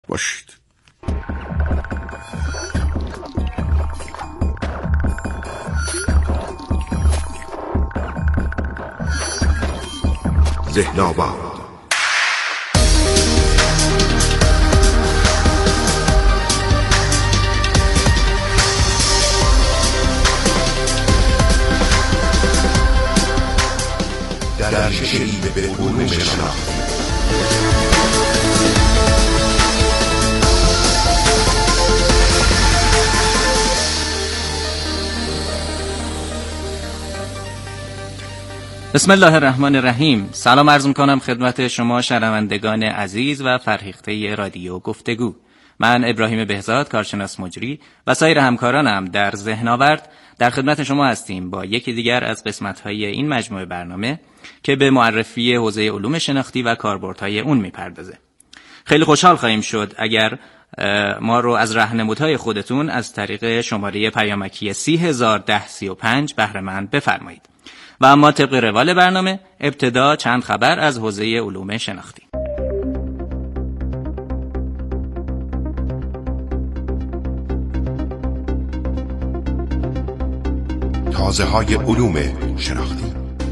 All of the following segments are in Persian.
باشید. ذهن‌آباد. در شکلی به علوم شناختی. بسم الله الرحمن الرحیم. سلام عرض می‌کنم خدمت شما شنوندگان عزیز و فرهیخته رادیو گفتگو. من ابراهیم بهزاد، کارشناس مجری و سایر همکارانم در ذهن‌آورد در خدمت شما هستیم با یکی دیگر از قسمت‌های این مجموعه برنامه که به معرفی حوزه علوم شناختی و کاربردهای اون می‌پردازه. خیلی خوشحال خواهیم شد اگر ما رو از راهنمودهای خودتون از طریق شماره پیامکی 3001035 بهره مند بفرمایید. و اما طبق روال برنامه ابتدا چند خبر از حوزه علوم شناختی. تازه‌های علوم شناختی.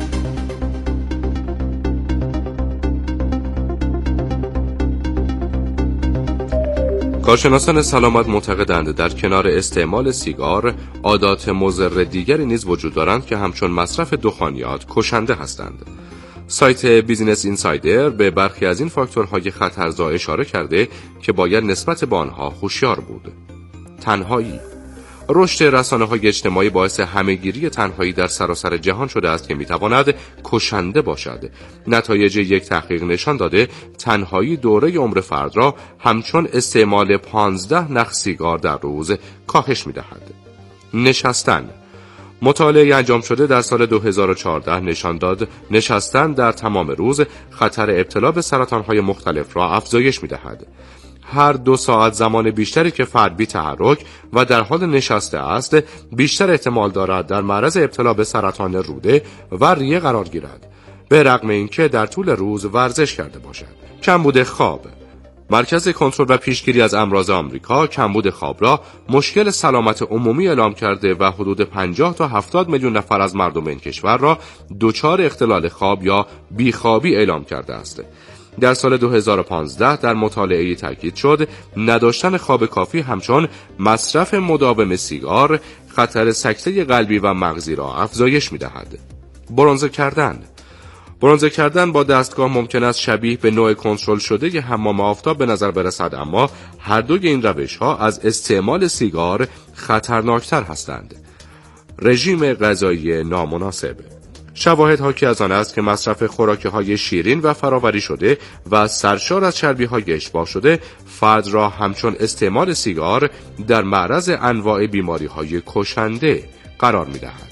کارشناسان سلامت معتقدند در کنار استعمال سیگار عادات مضر دیگری نیز وجود دارند که همچون مصرف دخانیات کشنده هستند. سایت بیزینس اینسایدر به برخی از این فاکتورهای خطرزا اشاره کرده که باید نسبت به آنها هوشیار بود. تنهایی. رشد رسانه‌های اجتماعی باعث همه‌گیری تنهایی در سراسر جهان شده است که می‌تواند کشنده باشد. نتایج یک تحقیق نشان داده تنهایی دوره عمر فرد را همچون استعمال 15 نخ سیگار در روز کاهش می‌دهد. نشستن. مطالعه انجام شده در سال 2014 نشان داد نشستن در تمام روز خطر ابتلا به سرطان‌های مختلف را افزایش می‌دهد. هر 2 ساعت زمان بیشتری که فرد بی تحرک و در حال نشسته است بیشتر احتمال دارد در معرض ابتلا به سرطان روده و ریه قرار گیرد، به رغم اینکه در طول روز ورزش کرده باشد. کمبود خواب. مرکز کنترل و پیشگیری از امراض آمریکا کمبود خواب را مشکل سلامت عمومی اعلام کرده و حدود 50 تا 70 میلیون نفر از مردم این کشور را دچار اختلال خواب یا بیخوابی اعلام کرده است. در سال 2015 در مطالعه‌ای تاکید شد نداشتن خواب کافی همچون مصرف مداوم سیگار خطر سکته قلبی و مغزی را افزایش می‌دهد. برنزه کردن. برنزه کردن با دستگاه ممکن است شبیه به نوع کنترل شده حمام آفتاب به نظر برسد، اما هر دوی این روش‌ها از استعمال سیگار خطرناکتر هستند. رژیم غذایی نامناسب. شواهد حاکی از آن است که مصرف خوراک‌های شیرین و فراوری شده و سرشار از چربی‌های اشباع شده فرد را همچون استعمال سیگار در معرض انواع بیماری‌های کشنده قرار می‌دهد.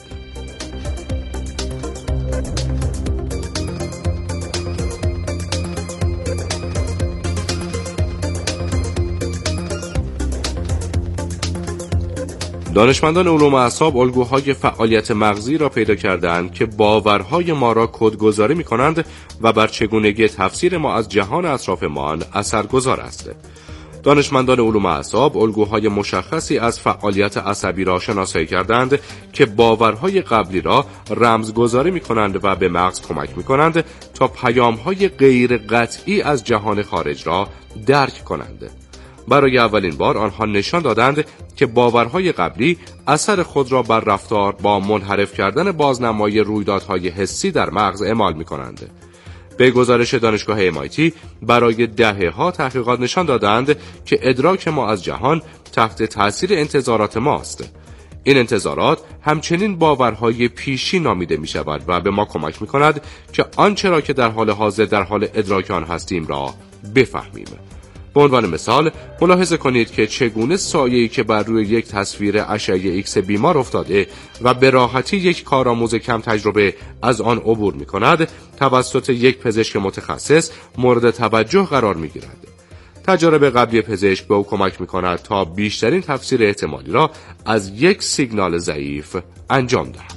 دانشمندان علوم اعصاب الگوهای فعالیت مغزی را پیدا کردند که باورهای ما را کدگذاری می‌کنند و بر چگونگی تفسیر ما از جهان اطرافمان اثرگذار است. دانشمندان علوم اعصاب الگوهای مشخصی از فعالیت عصبی را شناسایی کردند که باورهای قبلی را رمزگذاری می‌کنند و به مغز کمک می‌کنند تا پیام‌های غیر قطعی از جهان خارج را درک کنند. برای اولین بار آنها نشان دادند که باورهای قبلی اثر خود را بر رفتار با منحرف کردن بازنمایی رویدادهای حسی در مغز اعمال می‌کنند. به گزارش دانشگاه MIT برای دهه‌ها تحقیقات نشان دادند که ادراک ما از جهان تحت تاثیر انتظارات ماست. این انتظارات همچنین باورهای پیشی نامیده می‌شود و به ما کمک می‌کند که آنچه را که در حال حاضر در حال ادراک آن هستیم را بفهمیم. به عنوان مثال ملاحظه کنید که چگونه سایه‌ای که بر روی یک تصویر اشعه ایکس بیمار افتاده و به راحتی یک کارآموز کم تجربه از آن عبور می‌کند توسط یک پزشک متخصص مورد توجه قرار می‌گیرد. تجارب قبلی پزشک به او کمک می‌کند تا بیشترین تفسیر احتمالی را از یک سیگنال ضعیف انجام دهد.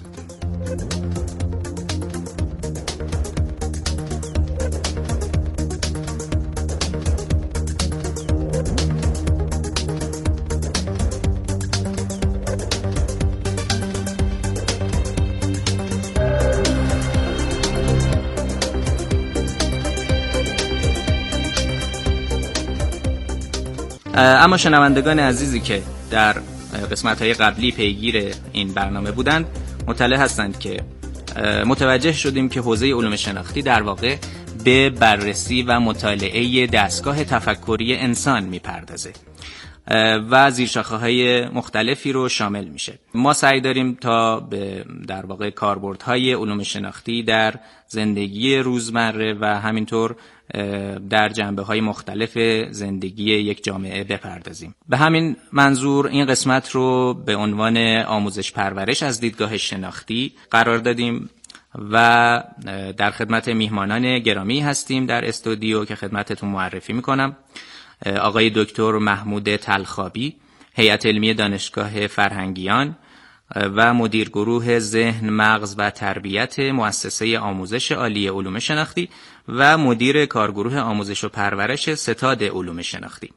اما شنوندگان عزیزی که در قسمت‌های قبلی پیگیر این برنامه بودند مطلع هستند که متوجه شدیم که حوزه علوم شناختی در واقع به بررسی و مطالعه دستگاه تفکری انسان میپردازه و زیرشاخه‌های مختلفی رو شامل میشه. ما سعی داریم تا به در واقع کاربردهای علوم شناختی در زندگی روزمره و همینطور در جنبه‌های مختلف زندگی یک جامعه بپردازیم. به همین منظور این قسمت رو به عنوان آموزش پرورش از دیدگاه شناختی قرار دادیم و در خدمت میهمانان گرامی هستیم در استودیو که خدمتتون معرفی میکنم. آقای دکتر محمود تلخابی، هیئت علمی دانشگاه فرهنگیان و مدیر گروه ذهن، مغز و تربیت مؤسسه آموزش عالی علوم شناختی و مدیر کارگروه آموزش و پرورش ستاد علوم شناختی.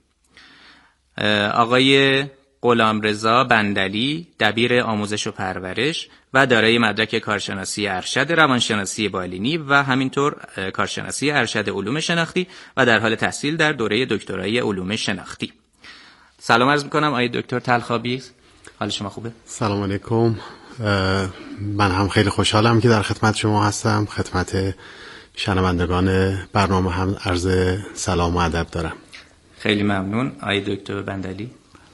آقای غلامرضا بندلی، دبیر آموزش و پرورش و دارای مدرک کارشناسی ارشد روانشناسی بالینی و همینطور کارشناسی ارشد علوم شناختی و در حال تحصیل در دوره دکترای علوم شناختی. سلام عرض میکنم آقای دکتر تلخابی، حال شما خوبه؟ سلام علیکم. من هم خیلی خوشحالم که در خدمت شما هستم. خدمت شنوندگان برنامه هم عرض سلام و ادب دارم. خیلی ممنون. آقای دکتر بندلی.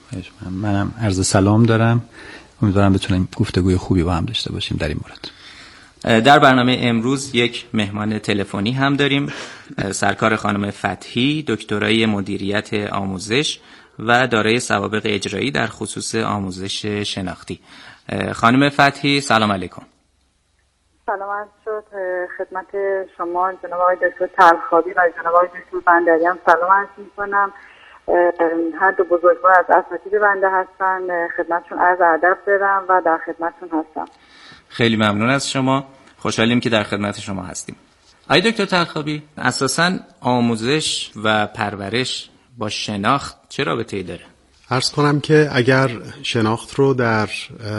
منم عرض سلام دارم. امیدوارم بتونیم گفتگوی خوبی با هم داشته باشیم در این مورد. در برنامه امروز یک مهمان تلفنی هم داریم، سرکار خانم فتحی، دکترای مدیریت آموزش و دارای سوابق اجرایی در خصوص آموزش شناختی. خانم فتحی سلام علیکم. سلام عرض شد خدمت شما جناب آقای دکتر تلخابی و جناب آقای دکتر بندری هم سلام عرض می‌کنم. هر دو بزرگوار از اساتید بنده هستن، خدمتشون عرض ادب دارم و در خدمتشون هستم. خیلی ممنون از شما، خوشحالیم که در خدمت شما هستیم. آقای دکتر تلخابی، اساساً آموزش و پرورش با شناخت چه رابطه‌ای داره؟ عرض کنم که اگر شناخت رو در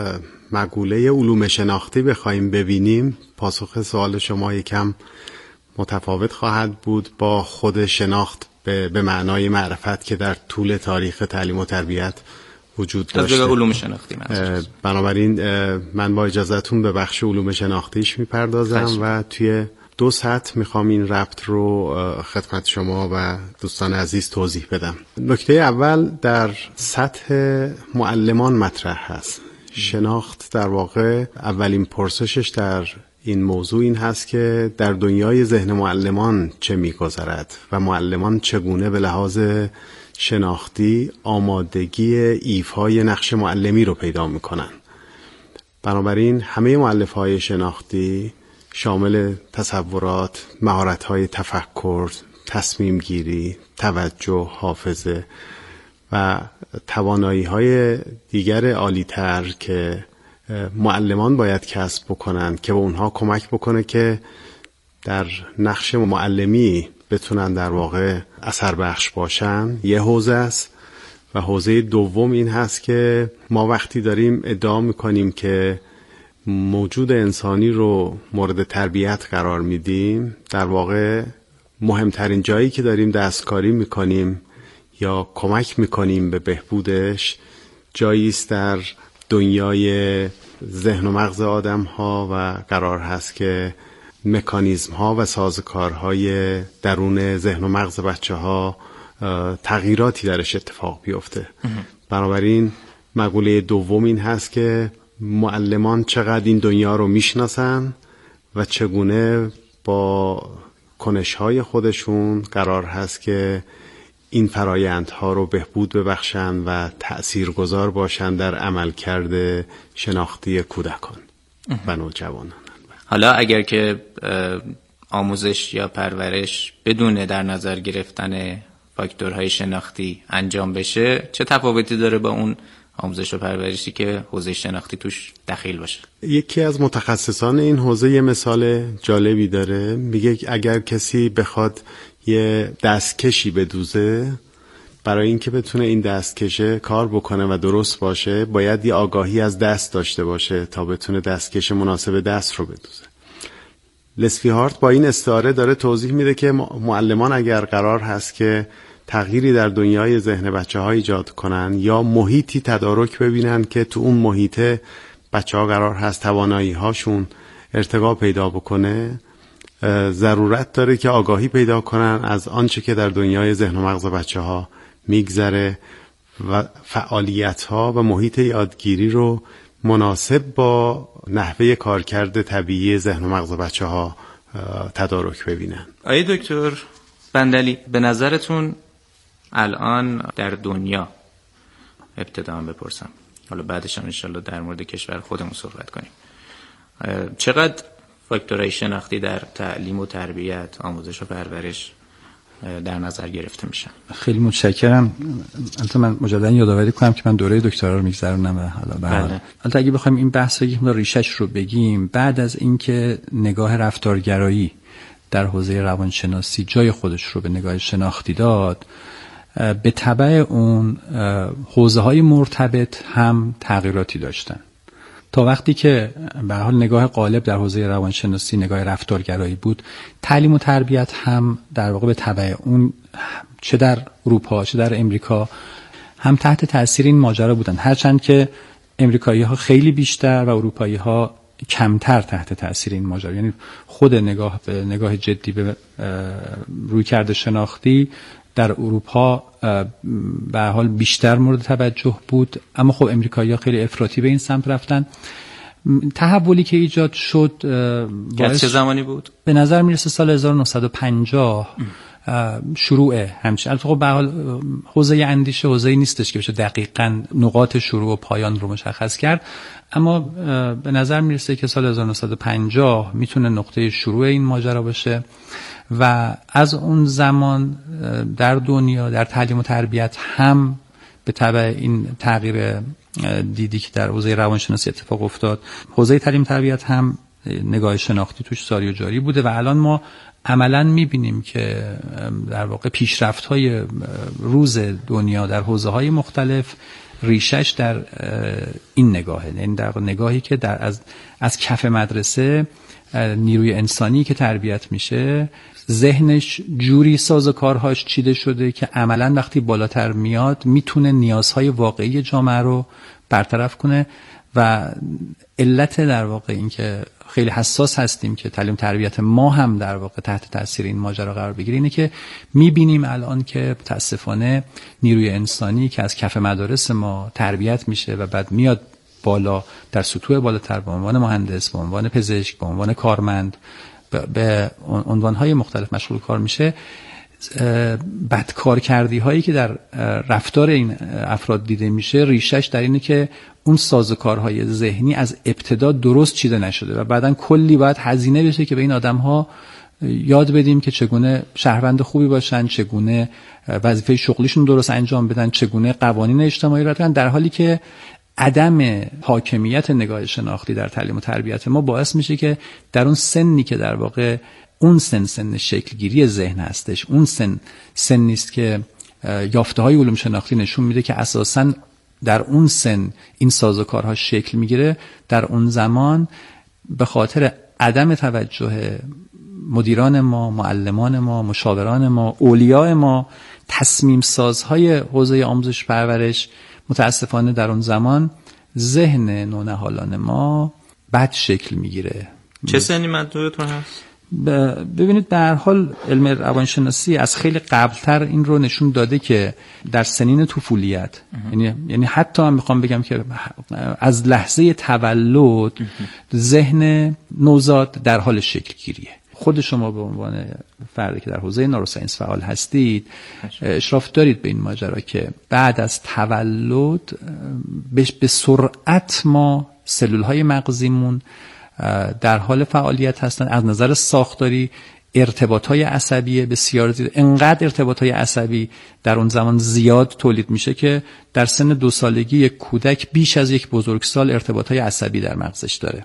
مقوله علوم شناختی بخوایم ببینیم، پاسخ سوال شما یکم متفاوت خواهد بود با خود شناخت به معنای معرفت که در طول تاریخ تعلیم و تربیت وجود داشته. از علوم شناختی بنابراین من با اجازهتون به بخش علوم شناختیش میپردازم و توی دو سطح میخوام این ربط رو خدمت شما و دوستان عزیز توضیح بدم. نکته اول در سطح معلمان مطرح هست. شناخت در واقع اولین پرسشش در این موضوع این هست که در دنیای ذهن معلمان چه می‌گذرد و معلمان چگونه به لحاظ شناختی آمادگی ایفای نقش معلمی رو پیدا می‌کنن. بنابراین همه مؤلفه‌های شناختی شامل تصورات، مهارت‌های تفکر، تصمیم گیری، توجه، حافظه و توانایی‌های دیگر عالی‌تر که معلمان باید کسب بکنن که به اونها کمک بکنه که در نقش معلمی بتونن در واقع اثر بخش باشن، یه حوزه است. و حوزه دوم این هست که ما وقتی داریم ادعا میکنیم که موجود انسانی رو مورد تربیت قرار میدیم، در واقع مهمترین جایی که داریم دستکاری میکنیم یا کمک میکنیم به بهبودش جایی است در دنیای ذهن و مغز آدم ها و قرار هست که مکانیزم ها و سازوکارهای درون ذهن و مغز بچه ها تغییراتی درش اتفاق بیفته. بنابراین مقوله دوم این هست که معلمان چقدر این دنیا رو میشناسن و چگونه با کنش‌های خودشون قرار هست که این فرایندها رو بهبود ببخشن و تأثیرگذار باشن در عملکرد شناختی کودکان و نوجوانان. حالا اگر که آموزش یا پرورش بدون در نظر گرفتن فاکتورهای شناختی انجام بشه، چه تفاوتی داره با اون آموزش و پرورشی که حوزه شناختی توش دخیل باشه؟ یکی از متخصصان این حوزه یه مثال جالبی داره، میگه اگر کسی بخواد یه دستکشی بدوزه، برای اینکه بتونه این دستکشه کار بکنه و درست باشه باید یه آگاهی از دست داشته باشه تا بتونه دستکش مناسب دست رو بدوزه. لسلی هارت با این استعاره داره توضیح میده که معلمان اگر قرار هست که تغییری در دنیای ذهن بچه‌ها ایجاد کنن یا محیطی تدارک ببینن که تو اون محیط بچه‌ها قرار هست توانایی‌هاشون ارتقا پیدا بکنه، ضرورت داره که آگاهی پیدا کنن از آنچه که در دنیای ذهن و مغز بچه‌ها میگذره و فعالیت‌ها و محیط یادگیری رو مناسب با نحوه کارکرد طبیعی ذهن و مغز بچه‌ها تدارک ببینن. آقای دکتر بندلی، به نظرتون الان در دنیا، ابتدا هم بپرسم حالا بعدش هم انشالله در مورد کشور خودمون صحبت کنیم، چقدر فاکتورهای شناختی در تعلیم و تربیت، آموزش و پرورش در نظر گرفته میشن؟ خیلی متشکرم. البته من مجددا یادآوری کنم که من دوره دکترا رو میگذرونم و حالا البته اگه بخوایم این بحث رو ریشش رو بگیم، بعد از اینکه نگاه رفتارگرایی در حوزه روانشناسی جای خودش رو به نگاه شناختی داد، به تبع اون حوزه‌های مرتبط هم تغییراتی داشتن. تا وقتی که به هر حال نگاه غالب در حوزه روانشناسی نگاه رفتارگرایی بود، تعلیم و تربیت هم در واقع به تبع اون چه در اروپا چه در امریکا هم تحت تاثیر این ماجرا بودن، هرچند که امریکایی‌ها خیلی بیشتر و اروپایی‌ها کمتر تحت تاثیر این ماجرا. یعنی خود نگاه جدی به رویکرد شناختی در اروپا به هر حال بیشتر مورد توجه بود، اما خب امریکایی‌ها خیلی افراطی به این سمت رفتن. تحولی که ایجاد شد چه زمانی بود؟ به نظر میرسه سال 1950 شروع همچین. البته خب به هر حال حوزه اندیشه حوزه‌ای نیستش که بشه دقیقاً نقاط شروع و پایان رو مشخص کرد، اما به نظر میرسه که سال 1950 میتونه نقطه شروع این ماجرا باشه و از اون زمان در دنیا در تعلیم و تربیت هم به تبع این تغییر دیدی که در حوزه روانشناسی اتفاق افتاد، حوزه تعلیم و تربیت هم نگاه شناختی توش ساری و جاری بوده و الان ما عملاً می‌بینیم که در واقع پیشرفت‌های روز دنیا در حوزه‌های مختلف ریشش در این نگاهه، یعنی در نگاهی که از کف مدرسه نیروی انسانی که تربیت میشه ذهنش جوری سازوکارهاش چیده شده که عملاً وقتی بالاتر میاد میتونه نیازهای واقعی جامعه رو برطرف کنه و علت در واقع این که خیلی حساس هستیم که تعلیم تربیت ما هم در واقع تحت تاثیر این ماجرا قرار بگیره اینه که میبینیم الان که متاسفانه نیروی انسانی که از کف مدارس ما تربیت میشه و بعد میاد بالا در سطوح بالاتر به عنوان مهندس، به عنوان پزشک، به عنوان کارمند، به عنوانهای مختلف مشغول کار میشه، بدکارکردی هایی که در رفتار این افراد دیده میشه ریشش در اینه که اون سازوکارهای ذهنی از ابتدا درست چیده نشده و بعدن کلی باید هزینه بشه که به این آدم ها یاد بدیم که چگونه شهروند خوبی باشن، چگونه وظیفه شغلیشون درست انجام بدن، چگونه قوانین اجتماعی را رعایت کنن، در حالی که عدم حاکمیت نگاه شناختی در تعلیم و تربیت ما باعث میشه که در اون سنی که در واقع اون سن شکلگیری ذهن هستش، اون سن نیست که یافته‌های علوم شناختی نشون میده که اساساً در اون سن این سازوکارها شکل میگیره، در اون زمان به خاطر عدم توجه مدیران ما، معلمان ما، مشاوران ما، اولیاء ما، تصمیم سازهای حوزه آموزش پرورش، متاسفانه در اون زمان ذهن نونهالان ما بد شکل میگیره. چه سنی منظورتون هست؟ ببینید به هر حال علم روانشناسی از خیلی قبلتر این رو نشون داده که در سنین طفولیت، یعنی حتی من میخوام بگم که از لحظه تولد ذهن نوزاد در حال شکل گیریه. خود شما به عنوان فردی که در حوزه نوروساینس فعال هستید اشراف دارید به این ماجرا که بعد از تولد به سرعت ما سلول‌های مغزیمون در حال فعالیت هستن. از نظر ساختاری ارتباطات عصبی بسیار زیاد، انقدر ارتباطات عصبی در اون زمان زیاد تولید میشه که در سن 2 سالگی یک کودک بیش از یک بزرگسال ارتباطات عصبی در مغزش داره.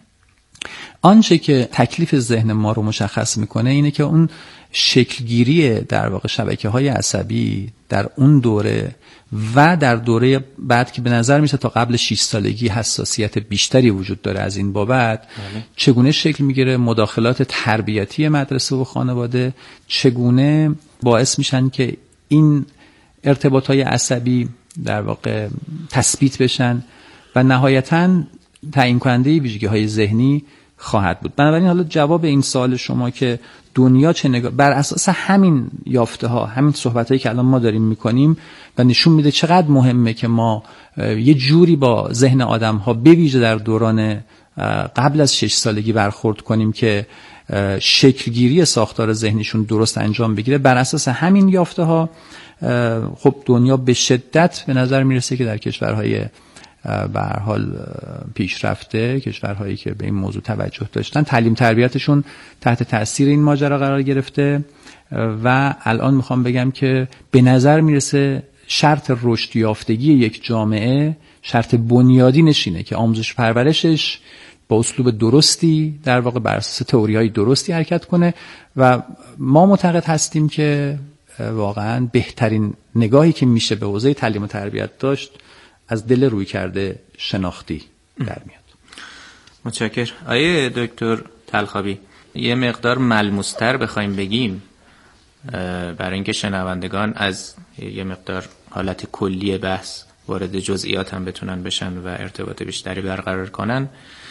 آنچه که تکلیف ذهن ما رو مشخص میکنه اینه که اون شکلگیری در واقع شبکه‌های عصبی در اون دوره و در دوره بعد که به نظر میشه تا قبل 6 سالگی حساسیت بیشتری وجود داره از این بابت، چگونه شکل میگیره، مداخلات تربیتی مدرسه و خانواده چگونه باعث میشن که این ارتباطهای عصبی در واقع تثبیت بشن و نهایتاً تعیین کننده ویژگی‌های ذهنی خواهد بود. بنابراین حالا جواب این سوال شما که دنیا چه نگاه، بر اساس همین یافته ها، همین صحبت هایی که الان ما داریم میکنیم و نشون میده چقدر مهمه که ما یه جوری با ذهن آدم ها به ویژه در دوران قبل از 6 سالگی برخورد کنیم که شکلگیری ساختار ذهنیشون درست انجام بگیره. بر اساس همین یافته ها خب دنیا به شدت به نظر میرسه که در کشورهای به هر حال پیشرفته، کشورهایی که به این موضوع توجه داشتن، تعلیم تربیتشون تحت تاثیر این ماجرا قرار گرفته و الان میخوام بگم که به نظر میرسه شرط رشد یافتگی یک جامعه شرط بنیادی نشینه که آموزش پرورشش با اسلوب درستی در واقع بر اساس تئوری‌های درستی حرکت کنه و ما معتقد هستیم که واقعا بهترین نگاهی که میشه به حوزه تعلیم و تربیت داشت از دل روی کرده شناختی در میاد. متشکرم. آیه دکتر طلخابی یه مقدار ملموس‌تر بخوایم بگیم برای اینکه شنوندگان از یه مقدار حالت کلی بحث وارد جزئیات هم بتونن بشن و ارتباط بیشتری برقرار کنن،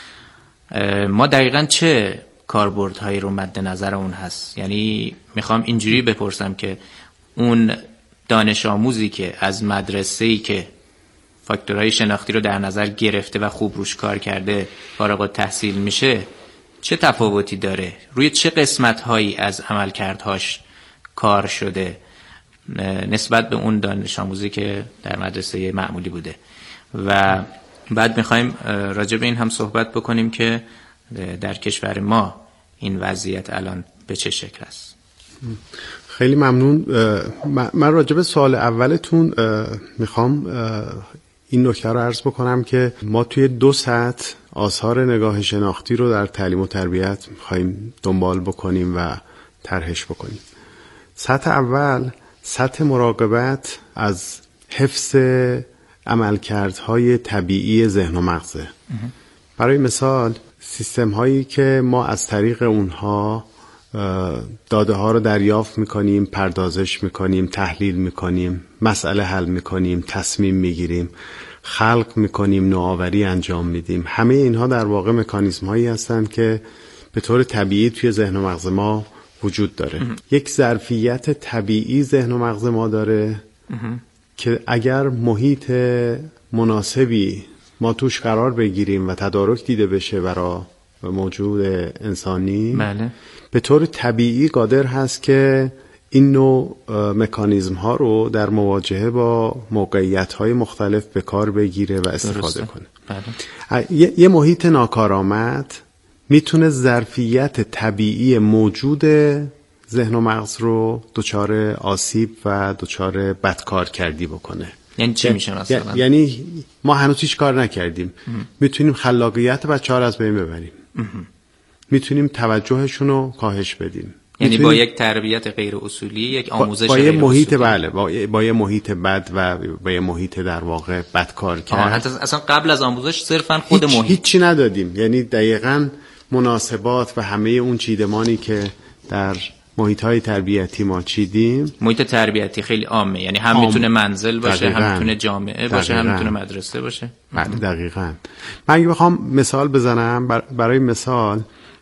ما دقیقاً چه کاربردهایی رو مد نظر اون هست؟ یعنی میخوام اینجوری بپرسم که اون دانش آموزی که از مدرسه‌ای که فاکتورهای شناختی رو در نظر گرفته و خوب روش کار کرده فارغ التحصیل میشه، چه تفاوتی داره؟ روی چه قسمت‌هایی از عملکردهاش کار شده نسبت به اون دانش آموزی که در مدرسه معمولی بوده؟ و بعد میخوایم راجع به این هم صحبت بکنیم که در کشور ما این وضعیت الان به چه شکل است. خیلی ممنون. من راجع به سوال اولتون میخوام این نکته رو عرض بکنم که ما توی 2 سطح آثار نگاه شناختی رو در تعلیم و تربیت میخوایم دنبال بکنیم و طرحش بکنیم. سطح اول سطح مراقبت از حفظ عملکردهای طبیعی ذهن و مغزه. برای مثال سیستم هایی که ما از طریق اونها داده ها رو دریافت میکنیم، پردازش میکنیم، تحلیل میکنیم، مسئله حل میکنیم، تصمیم میگیریم، خلق میکنیم، نوآوری انجام میدیم، همه اینها در واقع مکانیزم هایی هستند که به طور طبیعی توی ذهن و مغز ما وجود داره. یک ظرفیت طبیعی ذهن و مغز ما داره که اگر محیط مناسبی ما توش قرار بگیریم و تدارک دیده بشه برای موجود انسانی، بله، به طور طبیعی قادر هست که این نوع مکانیزم ها رو در مواجهه با موقعیت های مختلف به کار بگیره و استفاده کنه. بله. یه محیط ناکارآمد میتونه ظرفیت طبیعی موجود ذهن و مغز رو دچار آسیب و دچار بدکار کردی بکنه. یعنی چی میشه مثلا؟ یعنی ما هنوز هیچ کار نکردیم، میتونیم خلاقیت بچه‌ها رو از بین ببریم، میتونیم توجهشون رو کاهش بدیم، یعنی با یک تربیت غیر اصولی، یک آموزش با غیر یه محیط اصولی. بله با یه محیط بد و با یه محیط در واقع بدکار کرد. حتی اصلا قبل از آموزش صرفا خود محیط هیچی ندادیم، یعنی دقیقاً مناسبات و همه اون چیدمانی که در محیط‌های تربیتی ما چیدیم. محیط تربیتی خیلی عامه، یعنی هم میتونه منزل باشه، هم میتونه جامعه باشه، هم میتونه مدرسه باشه. بله دقیقاً. من اگه بخوام مثال بزنم، برای مثال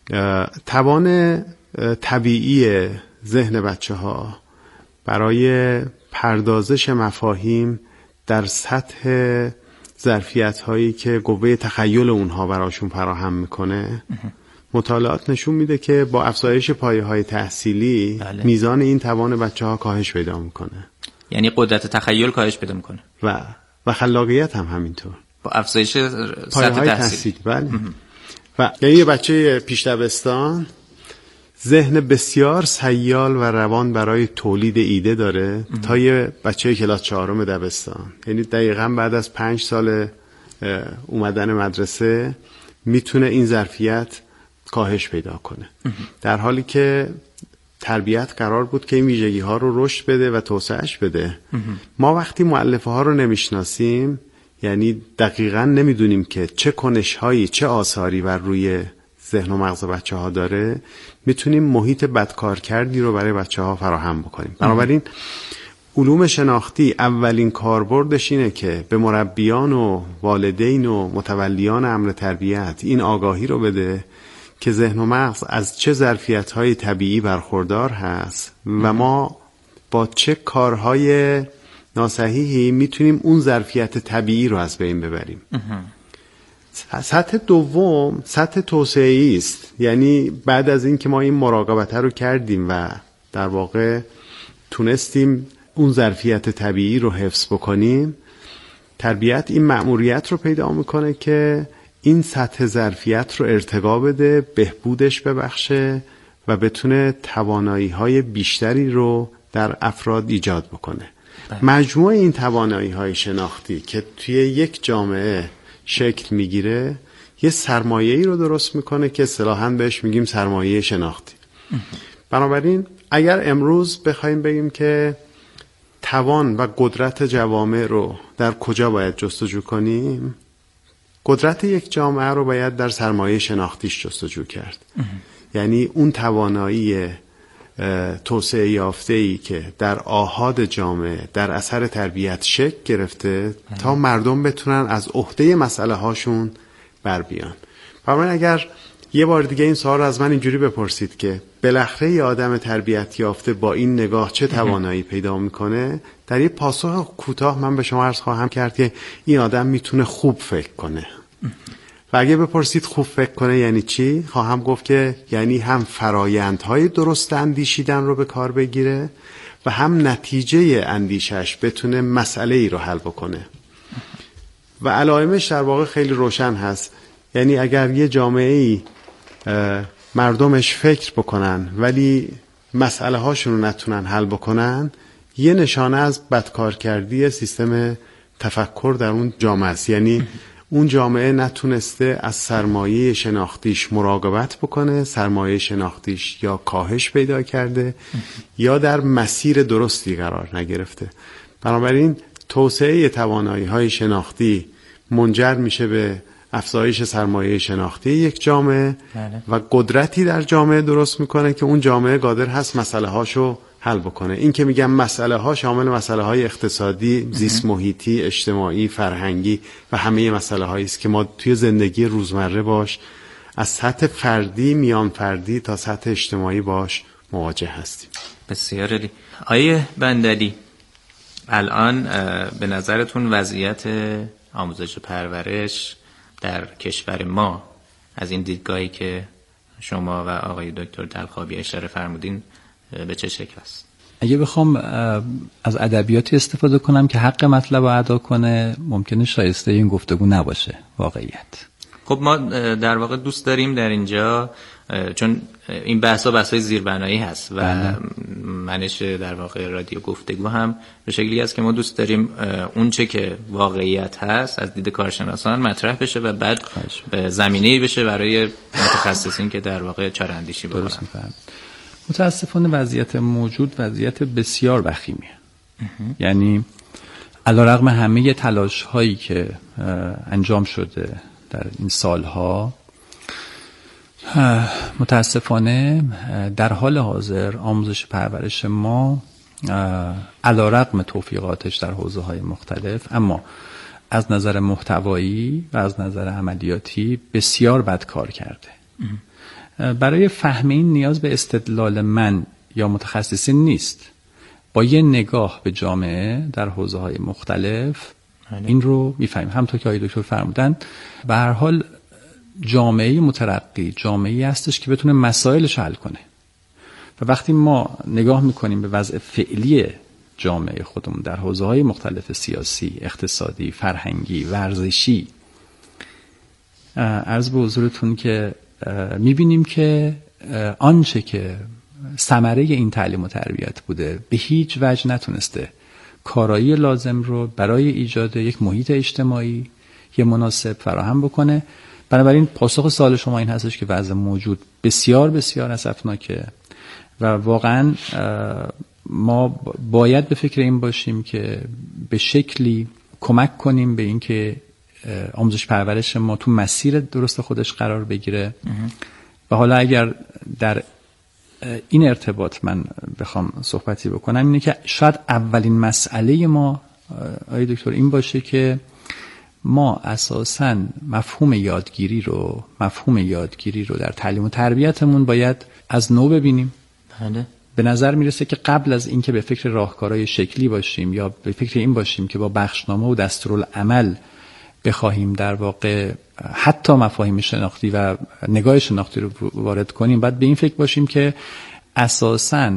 توان طبیعی ذهن بچه‌ها برای پردازش مفاهیم در سطح ظرفیت‌هایی که قوه تخیل اونها براشون فراهم میکنه، مطالعات نشون میده که با افزایش پایه‌های تحصیلی بله. میزان این توان بچه‌ها کاهش پیدا میکنه، یعنی قدرت تخیل کاهش پیدا میکنه و خلاقیت هم همینطور با افزایش سطح تحصیلی. بله. و یعنی یه بچه پیش دبستان ذهن بسیار سیال و روان برای تولید ایده داره تا یه بچه کلاس 4 دبستان. یعنی دقیقاً بعد از 5 سال اومدن مدرسه میتونه این ظرفیت کاهش پیدا کنه، در حالی که تربیت قرار بود که این ویژگی ها رو رشد بده و توسعهش بده. ما وقتی مؤلفه ها رو نمیشناسیم، یعنی دقیقاً نمیدونیم که چه کنش هایی، چه آثاری بر روی ذهن و مغز بچه ها داره، میتونیم محیط بدکار کردی رو برای بچه ها فراهم بکنیم. بنابراین علوم شناختی اولین کاربردش اینه که به مربیان و والدین و متولیان امر تربیت این آگاهی رو بده که ذهن و مغز از چه ظرفیت‌های طبیعی برخوردار هست و ما با چه کارهای ناصحیحی میتونیم اون ظرفیت طبیعی رو از بین ببریم. سطح دوم سطح توسعه‌ای است، یعنی بعد از این که ما این مراقبت رو کردیم و در واقع تونستیم اون ظرفیت طبیعی رو حفظ بکنیم، تربیت این مأموریت رو پیدا میکنه که این سطح ظرفیت رو ارتقا بده، بهبودش ببخشه و بتونه توانایی‌های بیشتری رو در افراد ایجاد بکنه. مجموع این توانایی‌های شناختی که توی یک جامعه شکل میگیره یه سرمایه‌ای رو درست میکنه که اصطلاحاً بهش میگیم سرمایه شناختی. بنابراین اگر امروز بخوایم بگیم که توان و قدرت جوامع رو در کجا باید جستجو کنیم، قدرت یک جامعه رو باید در سرمایه شناختیش جستجو کرد. یعنی اون توانایی توسعه یافته‌ای که در آحاد جامعه در اثر تربیت شکل گرفته تا مردم بتونن از عهده مسئله هاشون بر بیان. بنابراین اگر یه بار دیگه این سوال از من اینجوری بپرسید که بالاخره یه آدم تربیت یافته با این نگاه چه توانایی پیدا میکنه، در یه پاسخ کوتاه من به شما عرض خواهم کرد که این آدم میتونه خوب فکر کنه. و اگه بپرسید خوب فکر کنه یعنی چی، خواهم گفت که یعنی هم فرایندهای درست اندیشیدن رو به کار بگیره و هم نتیجه اندیشش بتونه مسئله ای رو حل بکنه. و علائمش در واقع خیلی روشن هست. یعنی اگر یه جامعه‌ای مردمش فکر بکنن ولی مسئله هاشون رو نتونن حل بکنن، یه نشانه از بدکارکردی سیستم تفکر در اون جامعه است. یعنی اون جامعه نتونسته از سرمایه شناختیش مراقبت بکنه، سرمایه شناختیش یا کاهش پیدا کرده یا در مسیر درستی قرار نگرفته. بنابراین توسعه توانایی‌های شناختی منجر میشه به افزایش سرمایه شناختی یک جامعه و قدرتی در جامعه درست میکنه که اون جامعه قادر هست مسئله هاشو حل بکنه. این که میگم مسئله ها شامل مسئله های اقتصادی، زیست محیطی، اجتماعی، فرهنگی و همه مسئله هایی است که ما توی زندگی روزمره باش از سطح فردی، میان فردی تا سطح اجتماعی باش مواجه هستیم. بسیار عالی. آیه بندری، الان به نظرتون وضعیت آموزش پرورش در کشور ما از این دیدگاهی که شما و آقای دکتر طلخابی اشاره فرمودین به چه شکل است؟ اگه بخوام از ادبیاتی استفاده کنم که حق مطلب رو ادا کنه، ممکنه شایسته این گفتگو نباشه واقعیت. خب ما در واقع دوست داریم در اینجا، چون این بحث‌های زیربنایی هست و منش در واقع رادیو گفتگو هم به شکلی است که ما دوست داریم اون چه که واقعیت هست از دید کارشناسان مطرح بشه و بعد زمینه‌ای بشه برای متخصصین که در واقع چاره‌اندیشی بکنن. متاسفانه وضعیت موجود وضعیت بسیار وخیمیه. یعنی علیرغم همه تلاش هایی که انجام شده در این سالها، متاسفانه در حال حاضر آموزش پرورش ما علیرغم توفیقاتش در حوزه‌های مختلف، اما از نظر محتوایی و از نظر عملیاتی بسیار بد کار کرده. برای فهم این نیاز به استدلال من یا متخصصین نیست. با یه نگاه به جامعه در حوزه‌های مختلف این رو می‌فهمیم. همونطور که آقای دکتر فرمودن، به هر حال جامعه مترقی جامعه‌ای هستش که بتونه مسائلش حل کنه. و وقتی ما نگاه می‌کنیم به وضع فعلی جامعه خودمون در حوزه‌های مختلف سیاسی، اقتصادی، فرهنگی، ورزشی، عرض به حضورتون که می‌بینیم که آنچه که ثمره این تعلیم و تربیت بوده به هیچ وجه نتونسته کارایی لازم رو برای ایجاد یک محیط اجتماعی که مناسب فراهم بکنه. بنابراین پاسخ سوال شما این هستش که وضع موجود بسیار بسیار اسفناکه و واقعا ما باید به فکر این باشیم که به شکلی کمک کنیم به این که آموزش پرورش ما تو مسیر درست خودش قرار بگیره. و حالا اگر در این ارتباط من بخوام صحبتی بکنم اینه که شاید اولین مسئله ما آقای دکتر این باشه که ما اساساً مفهوم یادگیری رو در تعلیم و تربیتمون باید از نو ببینیم. بله. به نظر میرسه که قبل از اینکه به فکر راهکارهای شکلی باشیم یا به فکر این باشیم که با بخشنامه و دستورالعمل بخواهیم در واقع حتی مفاهیم شناختی و نگاه شناختی رو وارد کنیم، باید به این فکر باشیم که اساساً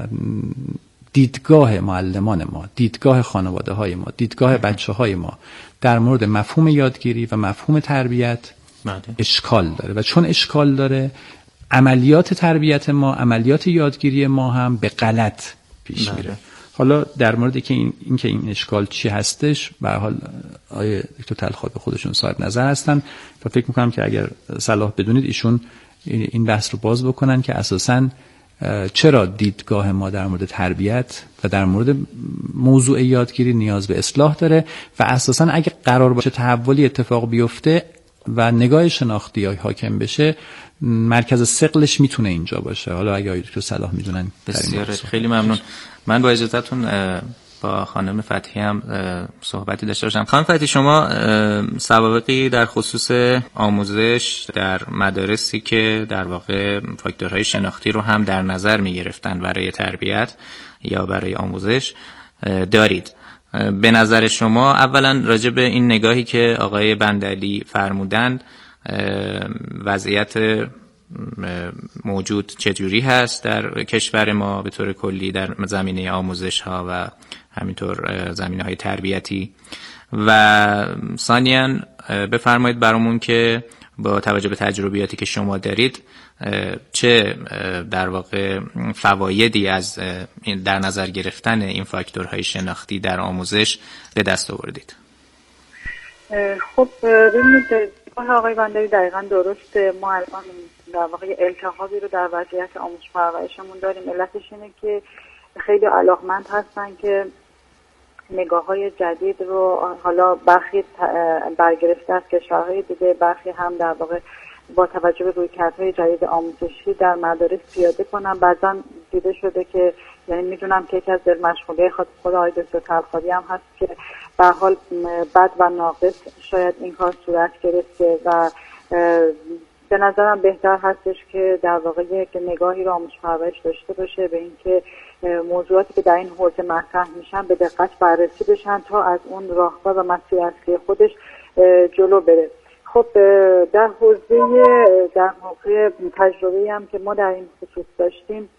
دیدگاه معلمان ما، دیدگاه خانواده های ما، دیدگاه بچه های ما در مورد مفهوم یادگیری و مفهوم تربیت اشکال داره و چون اشکال داره عملیات تربیت ما، عملیات یادگیری ما هم به غلط پیش میره. حالا در مورد که این اشکال چی هستش، به هر حال آقای دکتر طلخابی خودشون صاحب نظر هستن و فکر میکنم که اگر صلاح بدونید ایشون این بحث رو باز بکنن که اساساً چرا دیدگاه ما در مورد تربیت و در مورد موضوع یادگیری نیاز به اصلاح داره و اساساً اگه قرار باشه تحولی اتفاق بیفته و نگاه شناختی حاکم بشه، مرکز ثقلش میتونه اینجا باشه. حالا اگه دکتر صلاح میدونن. بسیار خیلی ممنون. من با اجازهتون با خانم فتحی هم صحبتی داشته باشم. خانم فتحی، شما سوابقی در خصوص آموزش در مدارسی که در واقع فاکتورهای شناختی رو هم در نظر میگرفتن برای تربیت یا برای آموزش دارید. به نظر شما اولا راجع به این نگاهی که آقای بندعلی فرمودند وضعیت موجود چجوری هست در کشور ما به طور کلی در زمینه آموزش ها و همینطور زمینه های تربیتی، و ثانیاً بفرمایید برامون که با توجه به تجربیاتی که شما دارید چه در واقع فوایدی از در نظر گرفتن این فاکتورهای شناختی در آموزش به دست آوردید؟ خب ببینید آقای بندری دقیقاً درسته. ما الان در واقع التهابی رو در وضعیت آموزش پرورشمون داریم. علتش اینه که خیلی علاقمند هستن که نگاه‌های جدید رو، حالا برخی برگرفته از کشورهای دیگه، برخی هم در واقع با توجه به رویکردهای جدید آموزشی در مدارس پیاده کنن. بعضا دیده شده که یعنی میدونم که یکی از دلمشغولی خود آقای دکتر طلخابی هم هست که به حال بد و ناقص شاید این کار صورت گرفته و به نظرم بهتر هستش که در واقع یک نگاهی رو آموزش پرورش داشته باشه به اینکه موضوعاتی که در این حوزه مطرح میشن به دقت بررسی بشن تا از اون راهکار و مسیر اصلی خودش جلو بره. خب در حوزه در واقع تجربه‌ای هم که ما در این خصوص داشتیم،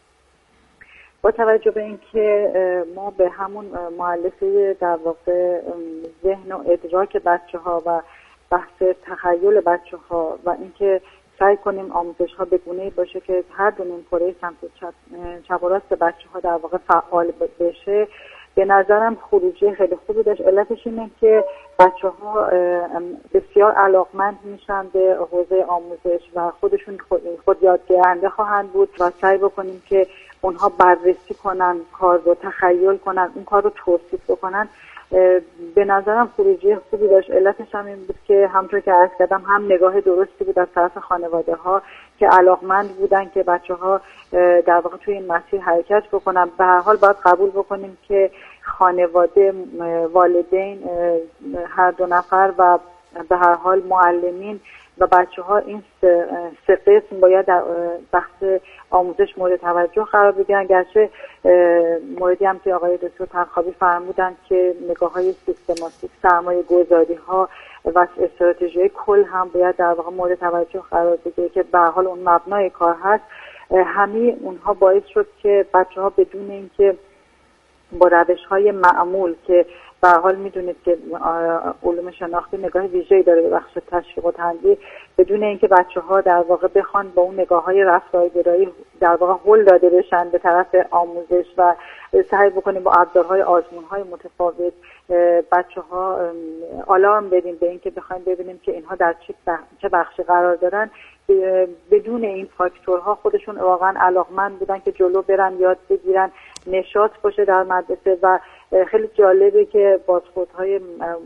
با توجه به اینکه ما به همون مؤلفه در واقع ذهن و ادراک بچه‌ها و بحث تخیل بچه‌ها و اینکه سعی کنیم آموزش‌ها به گونه‌ای باشه که هر دو نیمکره سمت چپ و راست بچه‌ها در واقع فعال بشه، به نظرم خروجی خیلی خوبی داشت. علتش اینه که بچه‌ها بسیار علاقمند میشن به حوزه آموزش و خودشون خود یادگیرنده خواهند بود و سعی بکنیم که اونها بررسی کنن کار رو، تخیل کنن، اون کار رو توصیف بکنن. به نظرم خروجی خوبی داشت. علتش هم این بود که همونطور که عرض کردم هم نگاه درستی بود از طرف خانواده ها که علاقمند بودن که بچه ها در واقع توی این مسیر حرکت بکنن. به هر حال باید قبول بکنیم که خانواده، والدین هر دو نفر و به هر حال معلمین و بچه ها این سه قسم باید در بحث آموزش مورد توجه قرار بگیرن. گرچه موردی هم که آقای دکتر طلخابی فرمودن که نگاه های سیستماتیک، سرمایه گذاری ها و استراتژی کل هم باید در واقع مورد توجه قرار بگیره که به هر حال اون مبنای کار هست. همه اونها باعث شد که بچه ها بدون اینکه با روش های معمول که به هر حال میدونید که علوم شناختی نگاه ویژه‌ای داره به بخش تشویق و تنبیه، بدون اینکه بچه‌ها در واقع بخوان با اون نگاه‌های رفتارگرایی در واقع هل داده بشن به طرف آموزش و سعی بکنیم با ابزارهای آزمون‌های متفاوت بچه‌ها آلارم بدیم به اینکه بخوایم ببینیم که اینها در چه بخشی قرار دارن. بدون این فاکتورها خودشون واقعا علاقمند بودن که جلو برن، یاد بگیرن، نشاط باشه در مدرسه. و خیلی جالبه که بازخوردهای